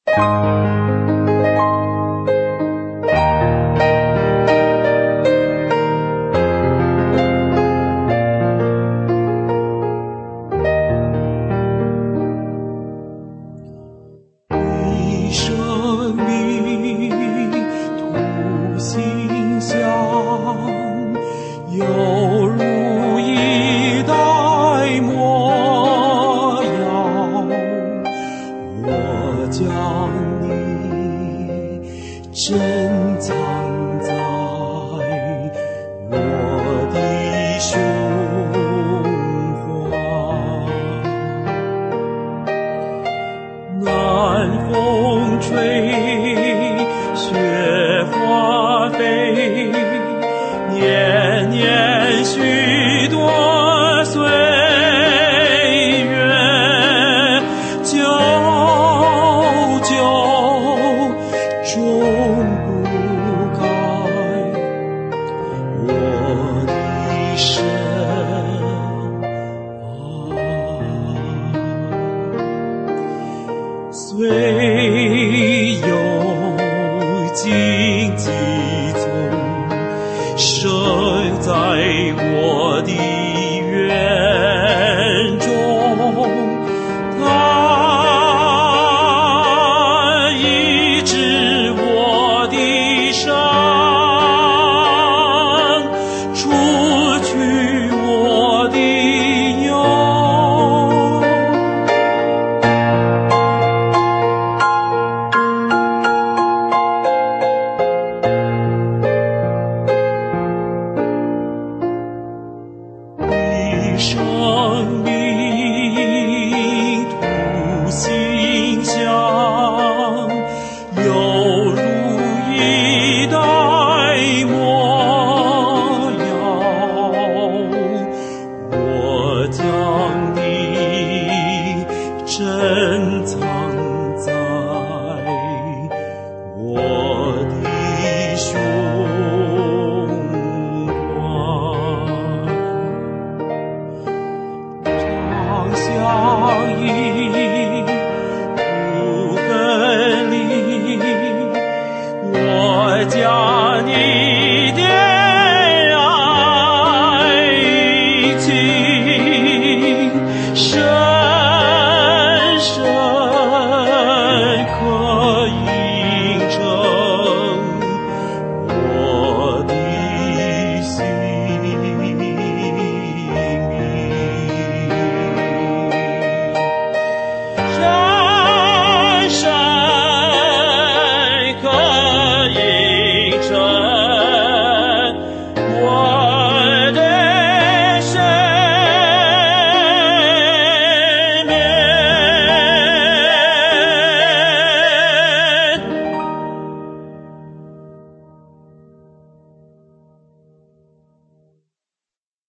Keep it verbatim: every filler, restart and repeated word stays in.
犹如一代模样，我将你珍藏在我的胸怀。南风吹，雪花飞，年年许多岁月，久久终不改我的深爱。虽有荆棘丛生在我的园中，它医治我的伤，除去我的忧。生命图馨香，犹如一代模样，我将你珍藏